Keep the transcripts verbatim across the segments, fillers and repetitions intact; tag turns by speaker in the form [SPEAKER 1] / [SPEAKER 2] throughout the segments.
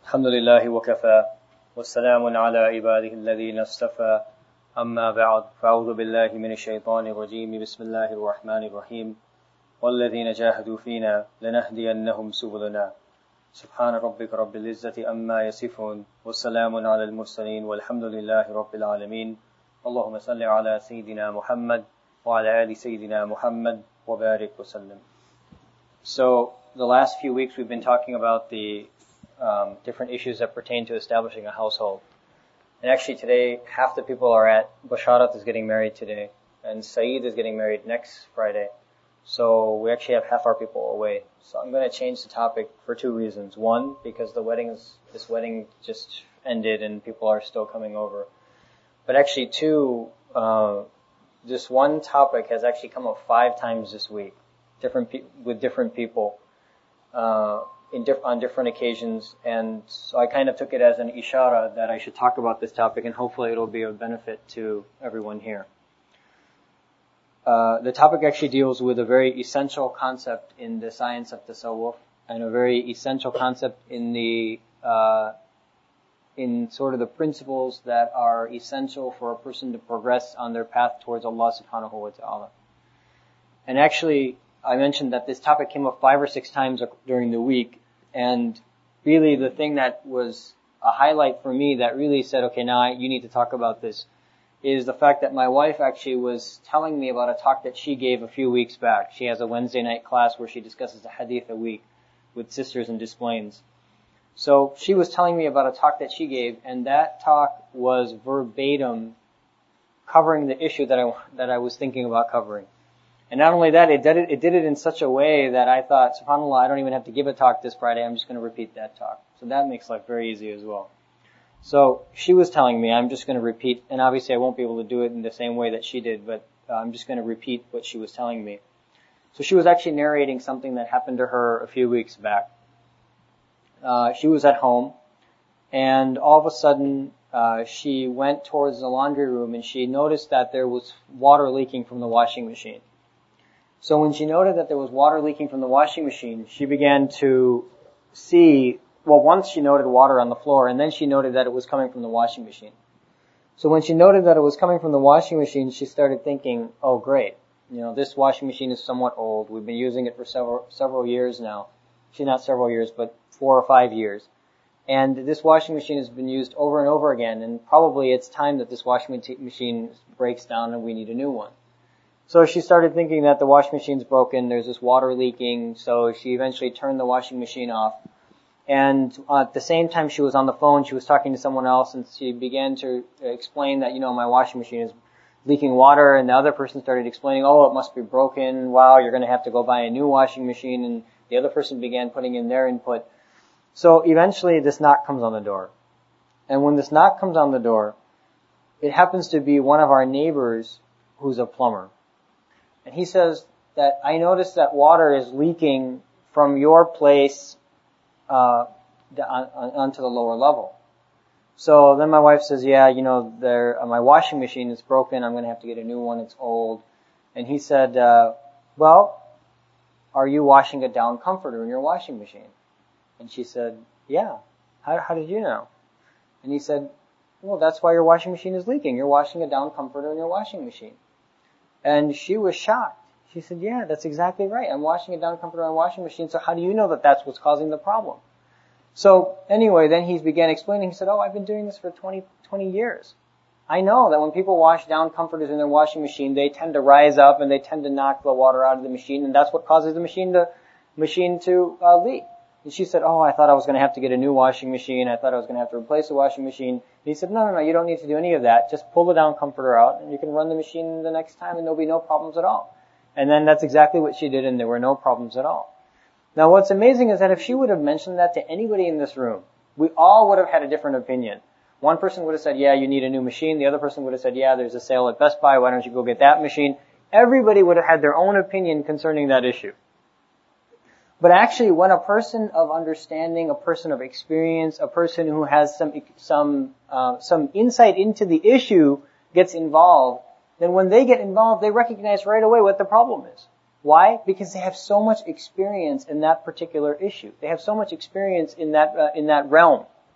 [SPEAKER 1] الحمد لله وكفى والسلام على عباده الذين اصطفى أما بعد فأعوذ بالله من الشيطان الرجيم بسم الله الرحمن الرحيم والذين جاهدوا فينا لنهدينهم سبلنا سبحان ربك رب العزة أما يصفون والسلام على المرسلين والحمد لله رب العالمين اللهم صل على سيدنا محمد وعلى آل سيدنا محمد وبارك وسلم. So the last few weeks we've been talking about the um, different issues that pertain to establishing a household. And actually today, half the people are at, Basharat is getting married today, and Saeed is getting married next Friday. So we actually have half our people away. So I'm going to change the topic for two reasons. One, because the weddings, this wedding just ended and people are still coming over. But actually two, uh, this one topic has actually come up five times this week, different pe- with different people. Uh, in diff- on different occasions, and so I kind of took it as an ishara that I should talk about this topic, and hopefully it'll be of benefit to everyone here. Uh, the topic actually deals with a very essential concept in the science of tasawwuf, and a very essential concept in the uh, in sort of the principles that are essential for a person to progress on their path towards Allah subhanahu wa ta'ala. And actually, I mentioned that this topic came up five or six times during the week, and really the thing that was a highlight for me that really said, okay, now I, you need to talk about this, is the fact that my wife actually was telling me about a talk that she gave a few weeks back. She has a Wednesday night class where she discusses a hadith a week with sisters and displays. So she was telling me about a talk that she gave, and that talk was verbatim covering the issue that I, that I was thinking about covering. And not only that, it did it, it did it in such a way that I thought, subhanAllah, I don't even have to give a talk this Friday, I'm just going to repeat that talk. So that makes life very easy as well. So she was telling me, I'm just going to repeat, and obviously I won't be able to do it in the same way that she did, but uh, I'm just going to repeat what she was telling me. So she was actually narrating something that happened to her a few weeks back. Uh, she was at home, and all of a sudden, uh, she went towards the laundry room, and she noticed that there was water leaking from the washing machine. So when she noted that there was water leaking from the washing machine, she began to see, well, once she noted water on the floor, and then she noted that it was coming from the washing machine. So when she noted that it was coming from the washing machine, she started thinking, oh great, you know, this washing machine is somewhat old. We've been using it for several, several years now. Actually not several years, but four or five years. And this washing machine has been used over and over again, and probably it's time that this washing machine breaks down and we need a new one. So she started thinking that the washing machine's broken, there's this water leaking, so she eventually turned the washing machine off. And uh, at the same time she was on the phone, she was talking to someone else, and she began to explain that, you know, my washing machine is leaking water, and the other person started explaining, oh, it must be broken, wow, you're going to have to go buy a new washing machine, and the other person began putting in their input. So eventually this knock comes on the door. And when this knock comes on the door, it happens to be one of our neighbors who's a plumber. And he says that I noticed that water is leaking from your place uh, on, on, onto the lower level. So then my wife says, yeah, you know, there, uh, my washing machine is broken. I'm going to have to get a new one. It's old. And he said, uh, well, are you washing a down comforter in your washing machine? And she said, yeah. How, how did you know? And he said, well, that's why your washing machine is leaking. You're washing a down comforter in your washing machine. And she was shocked. She said, yeah, that's exactly right. I'm washing a down comforter on a washing machine, so how do you know that that's what's causing the problem? So anyway, then he began explaining. He said, oh, I've been doing this for twenty, twenty years. I know that when people wash down comforters in their washing machine, they tend to rise up and they tend to knock the water out of the machine, and that's what causes the machine to, machine to uh, leak. And she said, oh, I thought I was going to have to get a new washing machine. I thought I was going to have to replace the washing machine. And he said, no, no, no, you don't need to do any of that. Just pull the down comforter out and you can run the machine the next time and there'll be no problems at all. And then that's exactly what she did, and there were no problems at all. Now what's amazing is that if she would have mentioned that to anybody in this room, we all would have had a different opinion. One person would have said, yeah, you need a new machine. The other person would have said, yeah, there's a sale at Best Buy. Why don't you go get that machine? Everybody would have had their own opinion concerning that issue. But actually, when a person of understanding, a person of experience, a person who has some some uh, some insight into the issue gets involved, then when they get involved, they recognize right away what the problem is. Why? Because they have so much experience in that particular issue. They have so much experience in that uh, in that realm.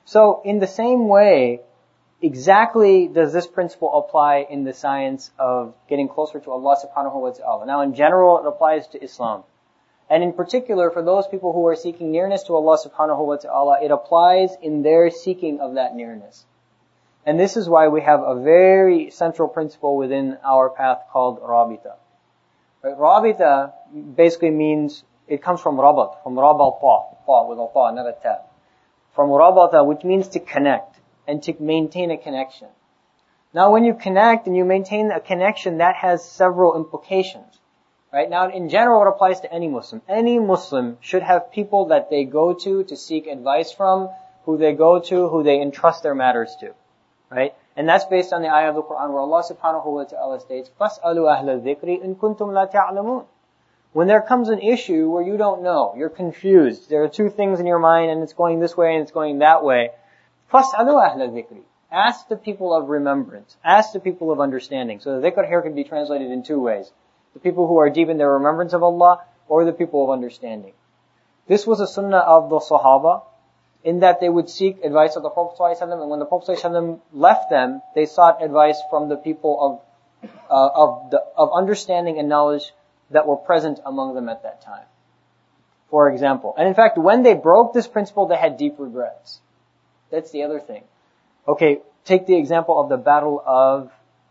[SPEAKER 1] So in the same way, exactly does this principle apply in the science of getting closer to Allah subhanahu wa ta'ala. Now in general, it applies to Islam. And in particular, for those people who are seeking nearness to Allah subhanahu wa ta'ala, it applies in their seeking of that nearness. And this is why we have a very central principle within our path called Rabita. Right? Rabita basically means, it comes from Rabat, from Rabat ta, ta with a ta, not a ta. From Rabata, which means to connect and to maintain a connection. Now when you connect and you maintain a connection, that has several implications. Right? Now in general, it applies to any Muslim. Any Muslim should have people that they go to to seek advice from, who they go to, who they entrust their matters to. Right? And that's based on the ayah of the Quran where Allah subhanahu wa ta'ala states, فَاسْأَلُوا أَهْلَ الذِّكْرِ إِن كُنْتُمْ لَا تَعْلَمُونَ. When there comes an issue where you don't know, you're confused, there are two things in your mind and it's going this way and it's going that way, فَاسْأَلُوا أَهْلَ الذِّكْرِ. Ask the people of remembrance. Ask the people of understanding. So the dhikr here can be translated in two ways. The people who are deep in their remembrance of Allah, or the people of understanding. This was a sunnah of the Sahaba, in that they would seek advice of the Prophet ﷺ, and when the Prophet ﷺ left them, they sought advice from the people of uh, of the of understanding and knowledge that were present among them at that time. For example, and in fact, when they broke this principle, they had deep regrets. That's the other thing. Okay, take the example of the battle of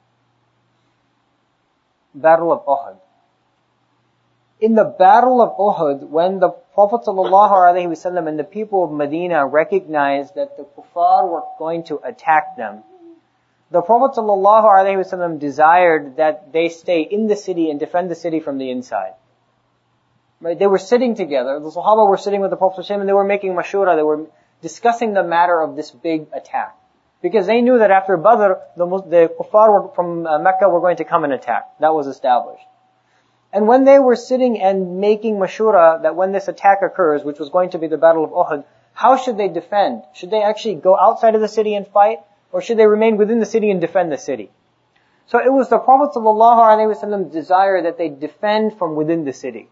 [SPEAKER 1] Battle of Uhud. In the Battle of Uhud, when the Prophet ﷺ and the people of Medina recognized that the kuffar were going to attack them, the Prophet ﷺ desired that they stay in the city and defend the city from the inside. Right? They were sitting together. The Sahaba were sitting with the Prophet ﷺ and they were making mashura. They were discussing the matter of this big attack. Because they knew that after Badr, the, the kuffar were, from uh, Mecca were going to come and attack. That was established. And when they were sitting and making mashura that when this attack occurs, which was going to be the Battle of Uhud, how should they defend? Should they actually go outside of the city and fight? Or should they remain within the city and defend the city? So it was the Prophet ﷺ's desire that they defend from within the city.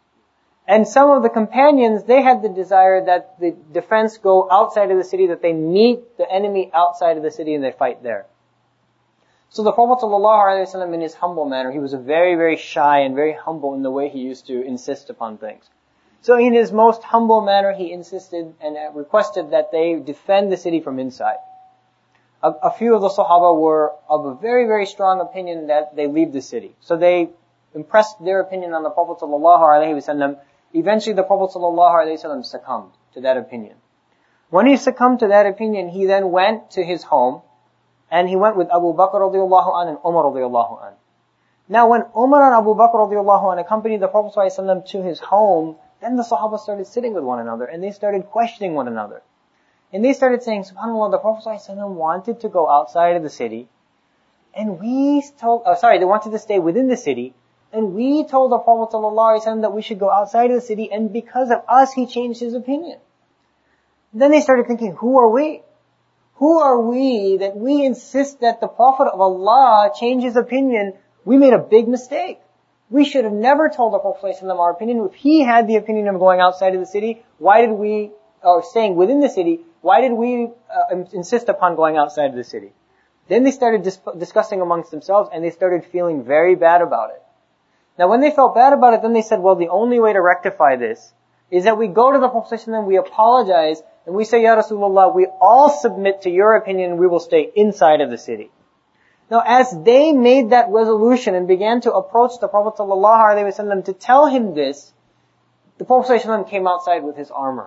[SPEAKER 1] And some of the companions, they had the desire that the defense go outside of the city, that they meet the enemy outside of the city and they fight there. So the Prophet ﷺ, in his humble manner, he was a very, very shy and very humble in the way he used to insist upon things. So in his most humble manner, he insisted and requested that they defend the city from inside. A, a few of the Sahaba were of a very, very strong opinion that they leave the city. So they impressed their opinion on the Prophet ﷺ. Eventually the Prophet ﷺ succumbed to that opinion. When he succumbed to that opinion, he then went to his home, and he went with Abu Bakr radiallahu anh and Umar radiallahu anh. Now when Umar and Abu Bakr radiallahu anh accompanied the Prophet ﷺ to his home, then the Sahaba started sitting with one another, and they started questioning one another. And they started saying, subhanAllah, the Prophet ﷺ wanted to go outside of the city, and we told, oh, sorry, they wanted to stay within the city, and we told the Prophet ﷺ that we should go outside of the city, and because of us, he changed his opinion. Then they started thinking, who are we? Who are we that we insist that the Prophet of Allah change his opinion? We made a big mistake. We should have never told the Prophet ﷺ our opinion. If he had the opinion of going outside of the city, why did we, or staying within the city, why did we uh, insist upon going outside of the city? Then they started dis- discussing amongst themselves, and they started feeling very bad about it. Now when they felt bad about it, then they said, well, the only way to rectify this is that we go to the Prophet ﷺ, we apologize, and we say, Ya Rasulullah, we all submit to your opinion, and we will stay inside of the city. Now as they made that resolution and began to approach the Prophet ﷺ to tell him this, the Prophet ﷺ came outside with his armor.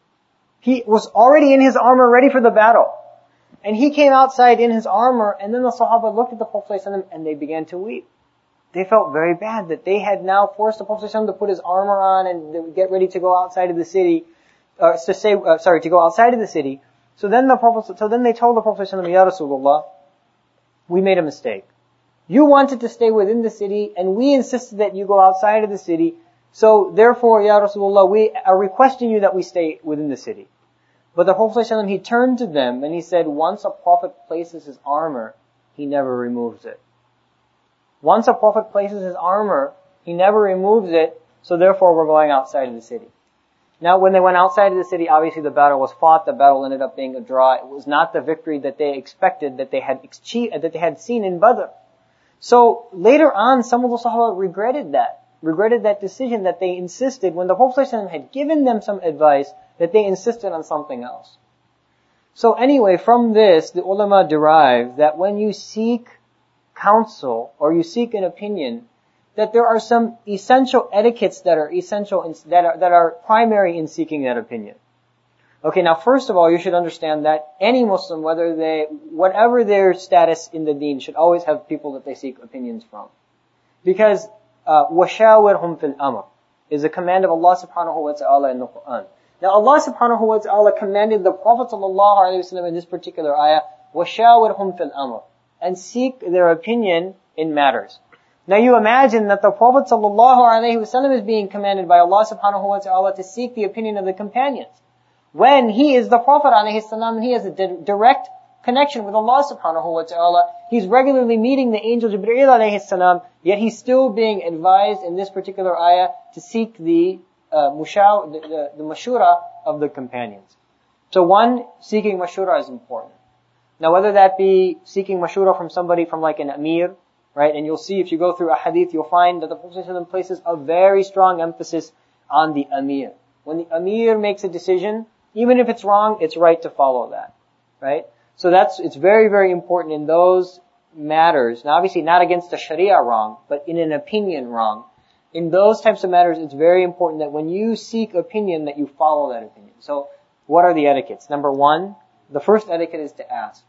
[SPEAKER 1] He was already in his armor ready for the battle. And he came outside in his armor, and then the Sahaba looked at the Prophet ﷺ and they began to weep. They felt very bad that they had now forced the Prophet ﷺ to put his armor on and get ready to go outside of the city, uh, to say, uh, sorry, to go outside of the city. So then the Prophet, so then they told the Prophet ﷺ, Ya Rasulullah, we made a mistake. You wanted to stay within the city, and we insisted that you go outside of the city. So therefore, Ya Rasulullah, we are requesting you that we stay within the city. But the Prophet ﷺ, he turned to them and he said, once a Prophet places his armor, he never removes it. Once a Prophet places his armor, he never removes it, so therefore we're going outside of the city. Now, when they went outside of the city, obviously the battle was fought. The battle ended up being a draw. It was not the victory that they expected, that they had achieved, that they had seen in Badr. So later on, some of the Sahaba regretted that, regretted that decision that they insisted, when the Prophet ﷺ had given them some advice, that they insisted on something else. So anyway, from this, the ulama derive that when you seek counsel or you seek an opinion, that there are some essential etiquettes that are essential, in, that are, that are primary in seeking that opinion. Okay, now first of all, you should understand that any Muslim, whether they, whatever their status in the deen, should always have people that they seek opinions from. Because, uh, وَشَاوِرْهُمْ فِي الْأَمْرِ is a command of Allah subhanahu wa ta'ala in the Quran. Now Allah subhanahu wa ta'ala commanded the Prophet sallallahu alaihi wasallam in this particular ayah, وَشَاوِرْهُمْ فِي الْأَمْرِ, and seek their opinion in matters. Now you imagine that the Prophet sallallahu alaihi wasallam is being commanded by Allah subhanahu wa ta'ala to seek the opinion of the companions. When he is the Prophet alayhi salam, and he has a di- direct connection with Allah subhanahu wa ta'ala, he's regularly meeting the angel Jibreel alayhi salam, yet he's still being advised in this particular ayah to seek the uh, mushaw, the, the, the mashura of the companions. So one, seeking mashura is important. Now whether that be seeking mashura from somebody from like an amir, right, and you'll see if you go through a hadith, you'll find that the Prophet ﷺ places a very strong emphasis on the amir. When the amir makes a decision, even if it's wrong, it's right to follow that, right? So that's, it's very, very important in those matters. Now obviously not against a sharia wrong, but in an opinion wrong. In those types of matters, it's very important that when you seek opinion, that you follow that opinion. So what are the etiquettes? Number one, the first etiquette is to ask.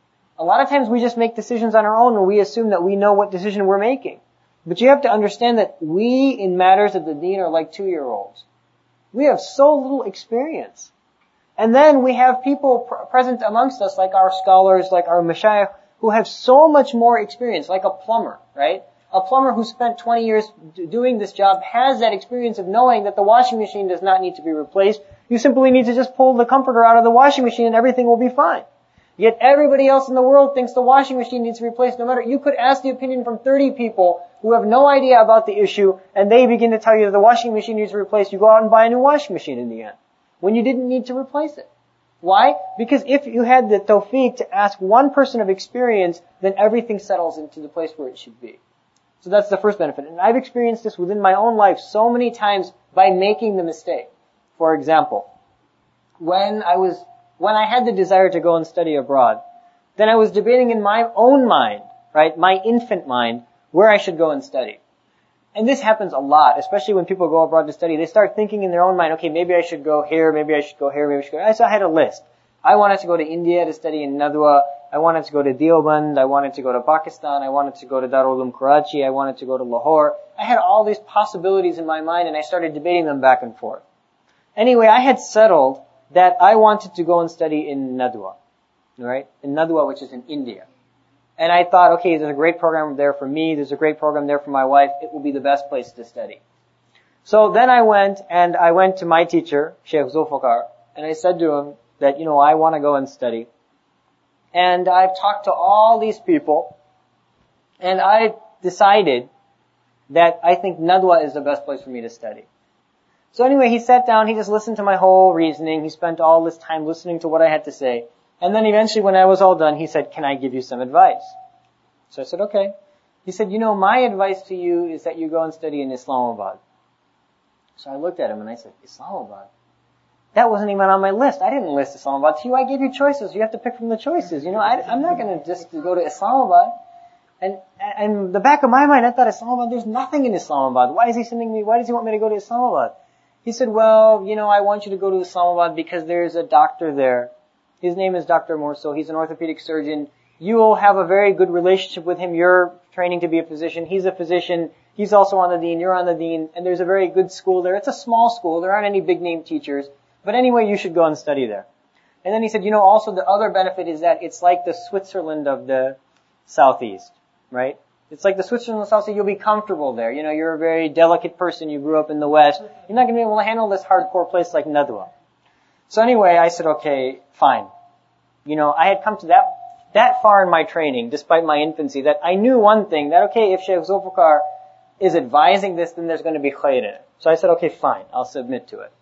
[SPEAKER 1] A lot of times we just make decisions on our own and we assume that we know what decision we're making. But you have to understand that we, in matters of the deen, are like two-year-olds. We have so little experience. And then we have people pr- present amongst us, like our scholars, like our mashayikh, who have so much more experience, like a plumber, right? A plumber who spent twenty years d- doing this job has that experience of knowing that the washing machine does not need to be replaced. You simply need to just pull the comforter out of the washing machine and everything will be fine. Yet everybody else in the world thinks the washing machine needs to be replaced no matter, you could ask the opinion from thirty people who have no idea about the issue and they begin to tell you that the washing machine needs to be replaced. You go out and buy a new washing machine in the end, when you didn't need to replace it. Why? Because if you had the tawfiq to ask one person of experience, then everything settles into the place where it should be. So that's the first benefit. And I've experienced this within my own life so many times by making the mistake. For example, when I was, when I had the desire to go and study abroad, then I was debating in my own mind, right, my infant mind, where I should go and study. And this happens a lot, especially when people go abroad to study. They start thinking in their own mind, okay, maybe I should go here, maybe I should go here, maybe I should go. So I had a list. I wanted to go to India to study in Nadwa. I wanted to go to Deoband. I wanted to go to Pakistan. I wanted to go to Darul Uloom Karachi. I wanted to go to Lahore. I had all these possibilities in my mind and I started debating them back and forth. Anyway, I had settled that I wanted to go and study in Nadwa, right? In Nadwa, which is in India. And I thought, okay, there's a great program there for me. There's a great program there for my wife. It will be the best place to study. So then I went and I went to my teacher, Sheikh Zulfikar, and I said to him that, you know, I want to go and study. And I've talked to all these people and I decided that I think Nadwa is the best place for me to study. So anyway, he sat down, he just listened to my whole reasoning. He spent all this time listening to what I had to say. And then eventually when I was all done, he said, can I give you some advice? So I said, okay. He said, you know, my advice to you is that you go and study in Islamabad. So I looked at him and I said, Islamabad? That wasn't even on my list. I didn't list Islamabad to you. I gave you choices. You have to pick from the choices. You know, I, I'm not going to just go to Islamabad. And, and the back of my mind, I thought Islamabad, there's nothing in Islamabad. Why is he sending me, why does he want me to go to Islamabad? He said, well, you know, I want you to go to Islamabad because there's a doctor there. His name is Doctor Morso. He's an orthopedic surgeon. You will have a very good relationship with him. You're training to be a physician. He's a physician. He's also on the deen. You're on the deen. And there's a very good school there. It's a small school. There aren't any big name teachers. But anyway, you should go and study there. And then he said, you know, also the other benefit is that it's like the Switzerland of the Southeast, right? It's like the Switzerland of the Southeast. You'll be comfortable there. You know, you're a very delicate person. You grew up in the West. You're not going to be able to handle this hardcore place like Nadwa. So anyway, I said, okay, fine. You know, I had come to that, that far in my training, despite my infancy, that I knew one thing, that okay, if Sheikh Zulfikar is advising this, then there's going to be khair in it. So I said, okay, fine, I'll submit to it.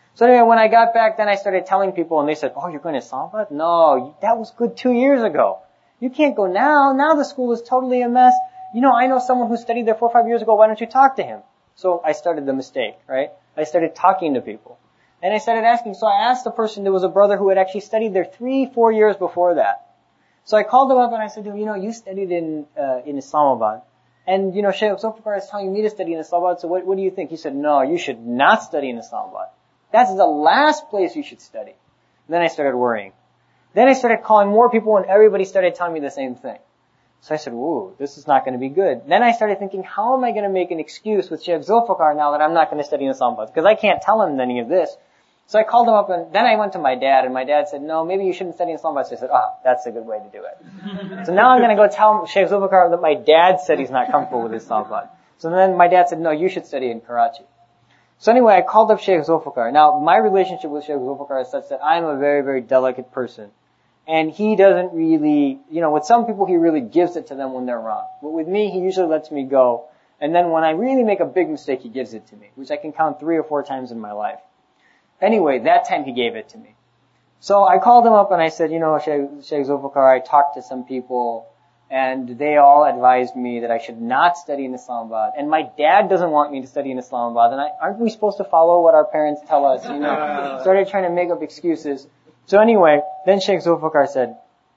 [SPEAKER 1] So anyway, when I got back, then I started telling people, and they said, oh, you're going to Islamabad? No, that was good two years ago. You can't go now. Now the school is totally a mess. You know, I know someone who studied there four or five years ago. Why don't you talk to him? So I started the mistake, right? I started talking to people. And I started asking. So I asked the person, there was a brother who had actually studied there three, four years before that. So I called him up and I said to him, you know, you studied in, uh, in Islamabad. And, you know, Shaykh Zulfikar is telling me to study in Islamabad, so what, what do you think? He said, no, you should not study in Islamabad. That's the last place you should study. And then I started worrying. Then I started calling more people and everybody started telling me the same thing. So I said, ooh, this is not going to be good. Then I started thinking, how am I going to make an excuse with Shaykh Zulfikar now that I'm not going to study in Islamabad? Because I can't tell him any of this. So I called him up and then I went to my dad and my dad said, no, maybe you shouldn't study in Islamabad. So I said, ah, oh, that's a good way to do it. So now I'm going to go tell Shaykh Zulfikar that my dad said he's not comfortable with Islamabad. So then my dad said, no, you should study in Karachi. So anyway, I called up Shaykh Zulfikar. Now, my relationship with Shaykh Zulfikar is such that I'm a very, very delicate person. And he doesn't really, you know, with some people he really gives it to them when they're wrong. But with me, he usually lets me go. And then when I really make a big mistake, he gives it to me, which I can count three or four times in my life. Anyway, that time he gave it to me. So I called him up and I said, you know, Shaykh, Shaykh Zulfikar, I talked to some people and they all advised me that I should not study in Islamabad. And my dad doesn't want me to study in Islamabad. And I, aren't we supposed to follow what our parents tell us? You know, started trying to make up excuses. So anyway, then Shaykh Zulfikar said,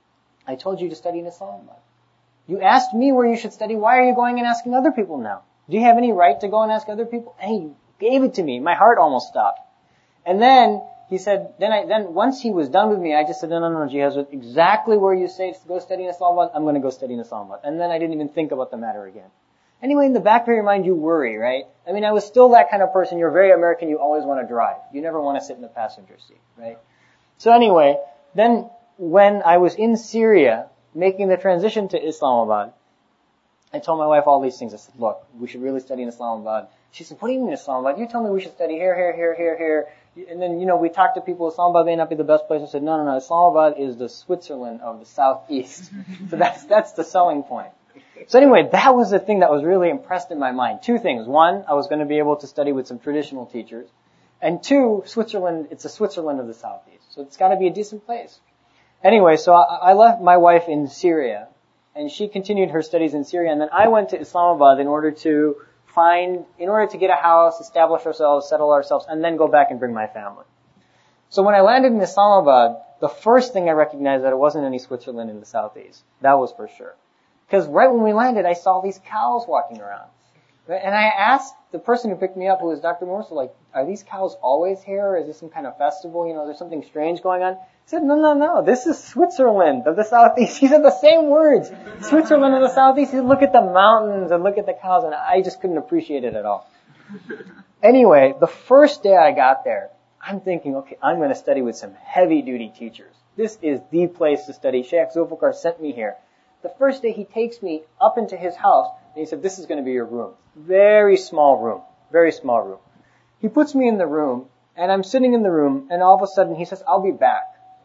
[SPEAKER 1] I told you to study in Islamabad. You asked me where you should study. Why are you going and asking other people now? Do you have any right to go and ask other people? And he gave it to me. My heart almost stopped. And then he said, then I, then once he was done with me, I just said, no, no, no, Jihaz, exactly where you say to go study in Islamabad, I'm going to go study in Islamabad. And then I didn't even think about the matter again. Anyway, in the back of your mind, you worry, right? I mean, I was still that kind of person. You're very American. You always want to drive. You never want to sit in the passenger seat, right? So anyway, then when I was in Syria making the transition to Islamabad, I told my wife all these things. I said, look, we should really study in Islamabad. She said, what do you mean Islamabad? You told me we should study here, here, here, here, here. And then, you know, we talked to people, Islamabad may not be the best place. I said, no, no, no, Islamabad is the Switzerland of the southeast. So that's, that's the selling point. So anyway, that was the thing that was really impressed in my mind. Two things. One, I was going to be able to study with some traditional teachers. And two, Switzerland, it's a Switzerland of the southeast. So it's got to be a decent place. Anyway, so I, I left my wife in Syria, and she continued her studies in Syria, and then I went to Islamabad in order to find, in order to get a house, establish ourselves, settle ourselves, and then go back and bring my family. So when I landed in Islamabad, the first thing I recognized that it wasn't any Switzerland in the southeast. That was for sure. Because right when we landed, I saw these cows walking around. And I asked the person who picked me up, who was Doctor Morse, like, are these cows always here? Is this some kind of festival? You know, there's something strange going on? He said, no, no, no, this is Switzerland of the southeast. He said the same words. Switzerland of the southeast. He said, look at the mountains and look at the cows. And I just couldn't appreciate it at all. Anyway, the first day I got there, I'm thinking, okay, I'm going to study with some heavy-duty teachers. This is the place to study. Shaykh Zulfikar sent me here. The first day he takes me up into his house, and he said, this is going to be your room. Very small room. Very small room. He puts me in the room, and I'm sitting in the room, and all of a sudden he says, I'll be back.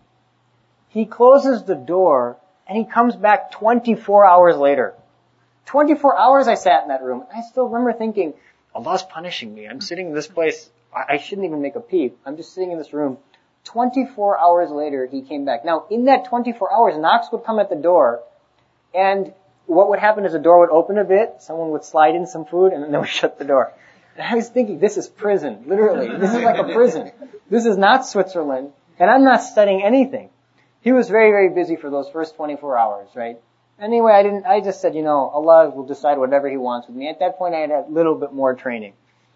[SPEAKER 1] He closes the door, and he comes back twenty-four hours later. twenty-four hours I sat in that room. I still remember thinking, Allah's punishing me. I'm sitting in this place. I shouldn't even make a peep. I'm just sitting in this room. twenty-four hours later, he came back. Now, in that twenty-four hours, knocks would come at the door, and what would happen is the door would open a bit, someone would slide in some food, and then they would shut the door. And I was thinking, this is prison, literally. This is like a prison. This is not Switzerland, and I'm not studying anything. He was very, very busy for those first twenty-four hours, right? Anyway, I didn't, I just said, you know, Allah will decide whatever He wants with me. At that point, I had a little bit more training.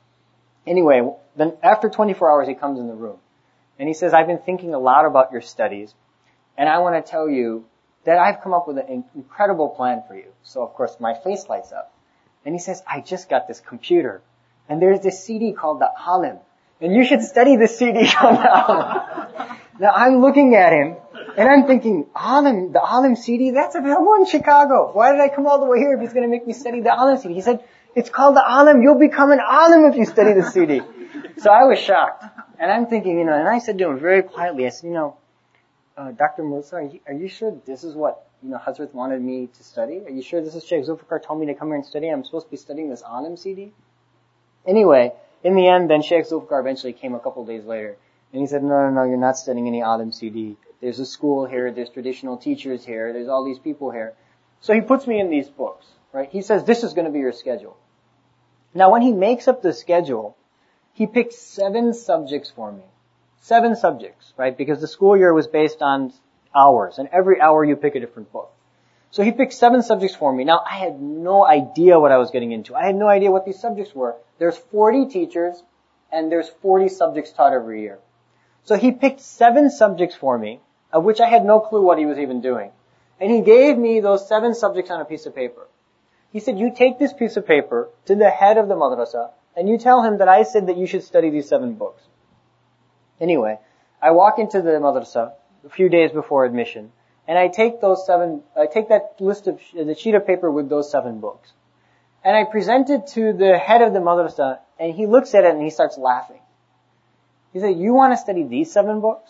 [SPEAKER 1] Anyway, then after twenty-four hours, he comes in the room. And he says, I've been thinking a lot about your studies, and I want to tell you that I've come up with an incredible plan for you. So, of course, my face lights up. And he says, I just got this computer, and there's this C D called the Alim, and you should study this C D called the Alim. Now, I'm looking at him, and I'm thinking, Alim, the Alim C D, that's available in Chicago. Why did I come all the way here if he's going to make me study the Alim C D? He said, it's called the Alim. You'll become an Alim if you study the C D. So I was shocked. And I'm thinking, you know, and I said to him very quietly, I said, you know, uh, Doctor Musa, are you, are you sure this is what, you know, Hazrat wanted me to study? Are you sure this is Shaykh Zulfikar told me to come here and study? I'm supposed to be studying this Alim C D? Anyway, in the end, then Sheikh Zulfikar eventually came a couple days later. And he said, no, no, no, you're not studying any Alim C D. There's a school here, there's traditional teachers here, there's all these people here. So he puts me in these books, right? He says, this is going to be your schedule. Now when he makes up the schedule, he picked seven subjects for me. Seven subjects, right? Because the school year was based on hours, and every hour you pick a different book. So he picked seven subjects for me. Now I had no idea what I was getting into. I had no idea what these subjects were. There's forty teachers, and there's forty subjects taught every year. So he picked seven subjects for me, of which I had no clue what he was even doing. And he gave me those seven subjects on a piece of paper. He said, you take this piece of paper to the head of the madrasa, and you tell him that I said that you should study these seven books. Anyway, I walk into the madrasa a few days before admission, and I take those seven, I take that list of, the sheet of paper with those seven books. And I present it to the head of the madrasa, and he looks at it and he starts laughing. He said, you want to study these seven books?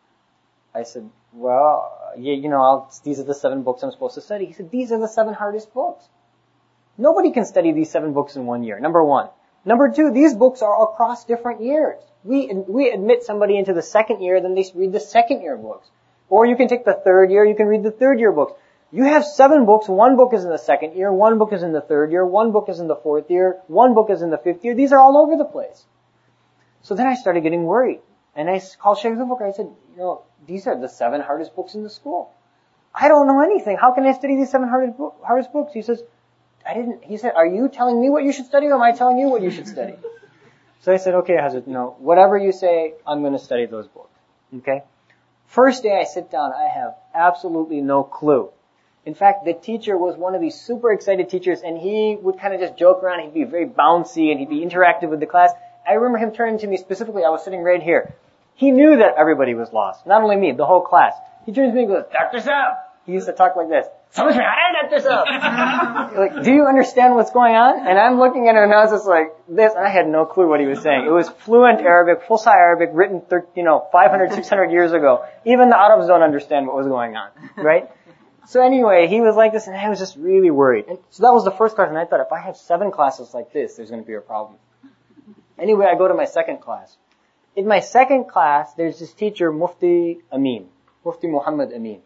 [SPEAKER 1] I said, well, yeah, you know, I'll, these are the seven books I'm supposed to study. He said, these are the seven hardest books. Nobody can study these seven books in one year, number one. Number two, these books are across different years. We, we admit somebody into the second year, then they read the second year books. Or you can take the third year, you can read the third year books. You have seven books, one book is in the second year, one book is in the third year, one book is in the fourth year, one book is in the fifth year. These are all over the place. So then I started getting worried. And I called Sheikh Zulfikar. I said, you know, these are the seven hardest books in the school. I don't know anything. How can I study these seven hardest, book, hardest books? He says, I didn't, he said, are you telling me what you should study or am I telling you what you should study? So I said, okay, Hazrat, no, whatever you say, I'm going to study those books. Okay? First day I sit down, I have absolutely no clue. In fact, the teacher was one of these super excited teachers, and he would kind of just joke around. He'd be very bouncy, and he'd be interactive with the class. I remember him turning to me specifically. I was sitting right here. He knew that everybody was lost. Not only me, the whole class. He turns to me and goes, Doctor Saab. He used to talk like this. Samajh mein aaya, Doctor Saab. Like, do you understand what's going on? And I'm looking at him and I was just like this, and I had no clue what he was saying. It was fluent Arabic, Fusha Arabic, written, you know, five hundred, six hundred years ago. Even the Arabs don't understand what was going on, right? So anyway, he was like this, and I was just really worried. And so that was the first class, and I thought, if I have seven classes like this, there's going to be a problem. Anyway, I go to my second class. In my second class, there's this teacher, Mufti Amin, Mufti Muhammad Amin.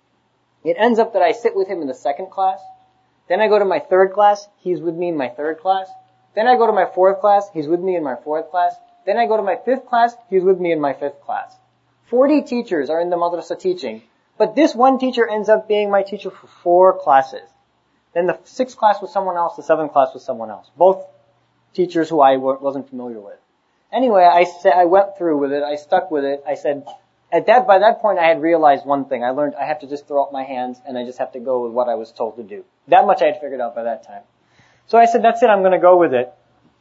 [SPEAKER 1] It ends up that I sit with him in the second class. Then I go to my third class, he's with me in my third class. Then I go to my fourth class, he's with me in my fourth class. Then I go to my fifth class, he's with me in my fifth class. Forty teachers are in the madrasa teaching, but this one teacher ends up being my teacher for four classes. Then the sixth class was someone else, the seventh class was someone else. Both teachers who I wasn't familiar with. Anyway, I said, I went through with it, I stuck with it, I said, at that, by that point I had realized one thing. I learned I have to just throw up my hands and I just have to go with what I was told to do. That much I had figured out by that time. So I said, that's it, I'm gonna go with it.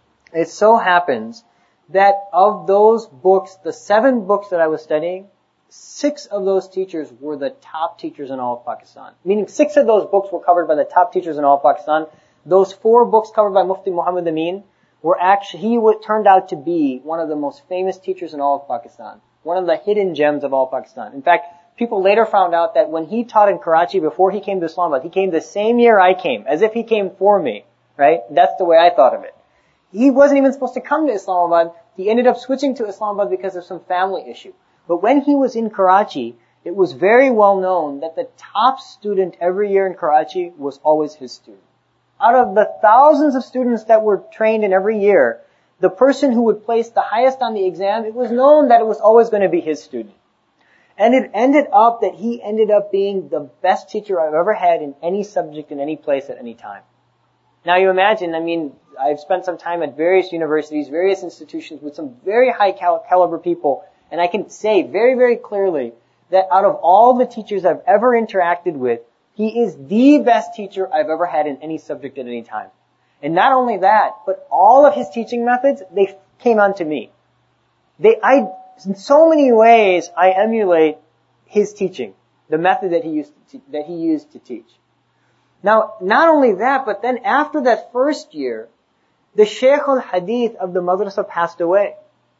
[SPEAKER 1] It so happens that of those books, the seven books that I was studying, six of those teachers were the top teachers in all of Pakistan. Meaning six of those books were covered by the top teachers in all of Pakistan. Those four books covered by Mufti Muhammad Amin were actually, he would, turned out to be one of the most famous teachers in all of Pakistan. One of the hidden gems of all Pakistan. In fact, people later found out that when he taught in Karachi before he came to Islamabad, he came the same year I came, as if he came for me, right? That's the way I thought of it. He wasn't even supposed to come to Islamabad. He ended up switching to Islamabad because of some family issue. But when he was in Karachi, it was very well known that the top student every year in Karachi was always his student. Out of the thousands of students that were trained in every year, the person who would place the highest on the exam, it was known that it was always going to be his student. And it ended up that he ended up being the best teacher I've ever had in any subject, in any place, at any time. Now you imagine, I mean, I've spent some time at various universities, various institutions with some very high cal- caliber people, and I can say very, very clearly that out of all the teachers I've ever interacted with, he is the best teacher I've ever had in any subject at any time. And not only that, but all of his teaching methods, they came onto me. They, I, in so many ways, I emulate his teaching, the method that he used to, that he used to teach. Now, not only that, but then after that first year, the Shaykh al-Hadith of the madrasa passed away.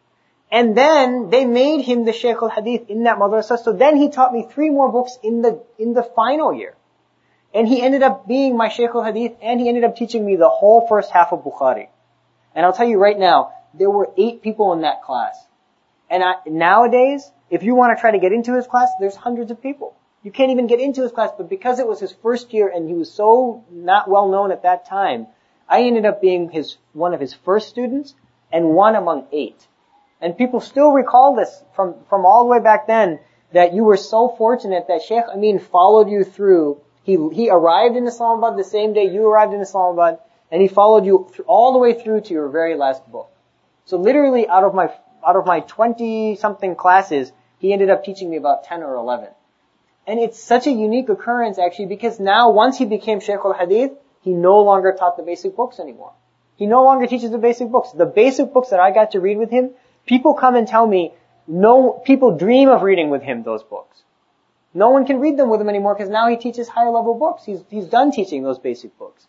[SPEAKER 1] And then they made him the Shaykh al-Hadith in that madrasa, so then he taught me three more books in the, in the final year. And he ended up being my Shaykh al-Hadith, and he ended up teaching me the whole first half of Bukhari. And I'll tell you right now, there were eight people in that class. And I, nowadays, if you want to try to get into his class, there's hundreds of people. You can't even get into his class, but because it was his first year and he was so not well known at that time, I ended up being his, one of his first students and one among eight. And people still recall this from, from all the way back then, that you were so fortunate that Sheikh Amin followed you through. He, he arrived in Islamabad the same day you arrived in Islamabad, and he followed you th- all the way through to your very last book. So literally out of my, out of my twenty something classes, he ended up teaching me about ten or eleven. And it's such a unique occurrence actually, because now once he became Shaykh al-Hadith, he no longer taught the basic books anymore. He no longer teaches the basic books. The basic books that I got to read with him, people come and tell me, no, people dream of reading with him those books. No one can read them with him anymore because now he teaches higher level books. He's, he's done teaching those basic books.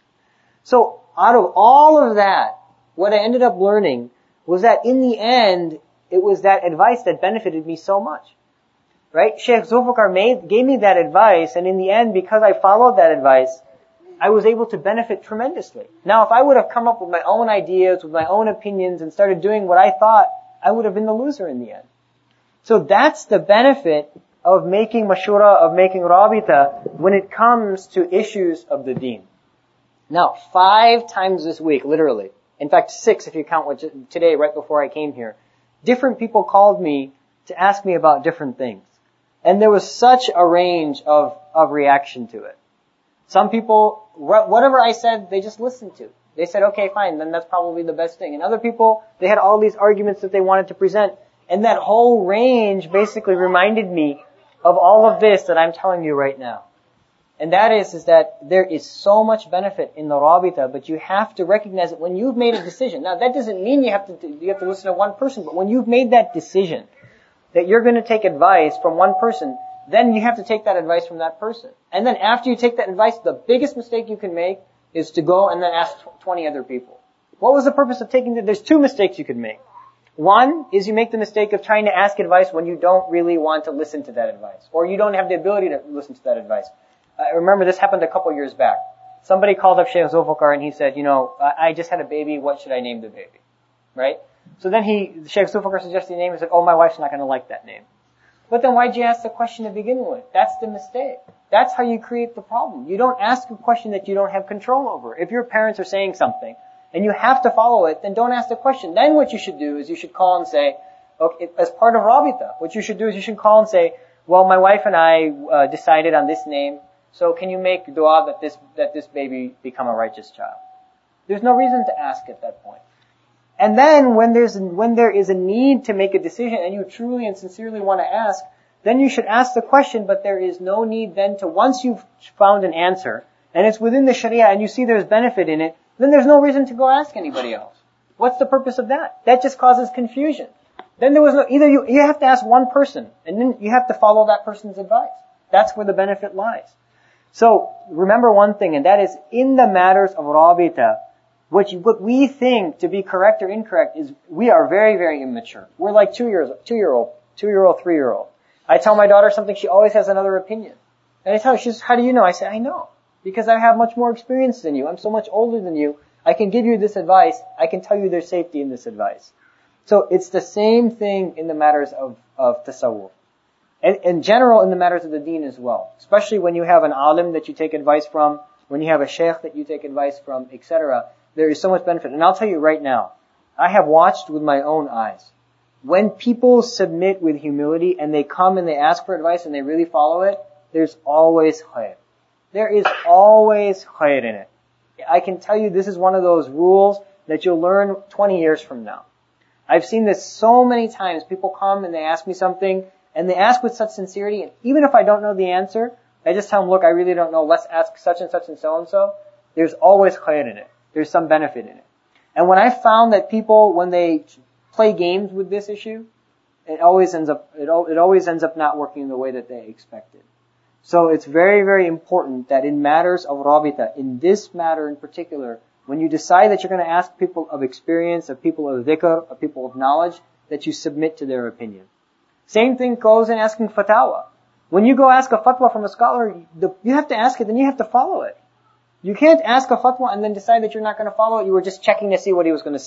[SPEAKER 1] So out of all of that, what I ended up learning was that in the end, it was that advice that benefited me so much. Right? Sheikh Zulfikar made, gave me that advice, and in the end, because I followed that advice, I was able to benefit tremendously. Now, if I would have come up with my own ideas, with my own opinions, and started doing what I thought, I would have been the loser in the end. So that's the benefit of making mashura, of making rabita, when it comes to issues of the deen. Now, five times this week, literally, in fact six if you count what today, right before I came here, different people called me to ask me about different things. And there was such a range of, of reaction to it. Some people, whatever I said, they just listened to. They said, okay, fine, then that's probably the best thing. And other people, they had all these arguments that they wanted to present. And that whole range basically reminded me of all of this that I'm telling you right now. And that is, is that there is so much benefit in the rabita, but you have to recognize it when you've made a decision. Now that doesn't mean you have to, you have to listen to one person, but when you've made that decision, that you're going to take advice from one person, then you have to take that advice from that person. And then after you take that advice, the biggest mistake you can make is to go and then ask twenty other people. What was the purpose of taking the, there's two mistakes you could make. One is you make the mistake of trying to ask advice when you don't really want to listen to that advice, or you don't have the ability to listen to that advice. I remember this happened a couple years back. Somebody called up Sheikh Zulfikar and he said, you know, I just had a baby, what should I name the baby? Right? So then he, Sheikh Zulfikar suggested a name and said, oh, my wife's not going to like that name. But then why'd you ask the question to begin with? That's the mistake. That's how you create the problem. You don't ask a question that you don't have control over. If your parents are saying something and you have to follow it, then don't ask the question. Then what you should do is you should call and say, okay, as part of Rabita, what you should do is you should call and say, well, my wife and I uh, decided on this name, so can you make dua that this, that this baby become a righteous child? There's no reason to ask at that point. And then when there's, when there is a need to make a decision and you truly and sincerely want to ask, then you should ask the question, but there is no need then to, once you've found an answer, and it's within the sharia and you see there's benefit in it, then there's no reason to go ask anybody else. What's the purpose of that? That just causes confusion. Then there was no, either you, you have to ask one person, and then you have to follow that person's advice. That's where the benefit lies. So, remember one thing, and that is, in the matters of rabita, what, you, what we think to be correct or incorrect is, we are very, very immature. We're like two years, two-year-old, two-year-old, three-year-old. I tell my daughter something, she always has another opinion. And I tell her, she says, how do you know? I say, I know. Because I have much more experience than you. I'm so much older than you. I can give you this advice. I can tell you there's safety in this advice. So, it's the same thing in the matters of, of tasawwuf. And in general, in the matters of the deen as well. Especially when you have an alim that you take advice from, when you have a sheikh that you take advice from, et cetera. There is so much benefit. And I'll tell you right now, I have watched with my own eyes. When people submit with humility and they come and they ask for advice and they really follow it, there's always khair. There is always khair in it. I can tell you this is one of those rules that you'll learn twenty years from now. I've seen this so many times. People come and they ask me something, and they ask with such sincerity, and even if I don't know the answer, I just tell them, look, I really don't know, let's ask such and such and so and so. There's always khair in it. There's some benefit in it. And when I found that people, when they play games with this issue, it always ends up, it, it always ends up not working the way that they expected. So it's very, very important that in matters of rabita, in this matter in particular, when you decide that you're going to ask people of experience, of people of dhikr, of people of knowledge, that you submit to their opinion. Same thing goes in asking fatwa. When you go ask a fatwa from a scholar, the, you have to ask it, then you have to follow it. You can't ask a fatwa and then decide that you're not going to follow it. You were just checking to see what he was going to say.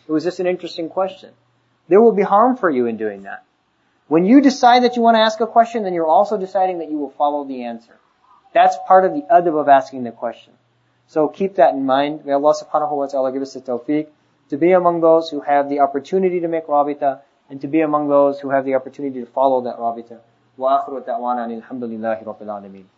[SPEAKER 1] It was just an interesting question. There will be harm for you in doing that. When you decide that you want to ask a question, then you're also deciding that you will follow the answer. That's part of the adab of asking the question. So keep that in mind. May Allah subhanahu wa ta'ala give us the tawfiq to be among those who have the opportunity to make rabita, and to be among those who have the opportunity to follow that rabita. Wa akhiru da'wana alhamdulillahi rabbil alameen.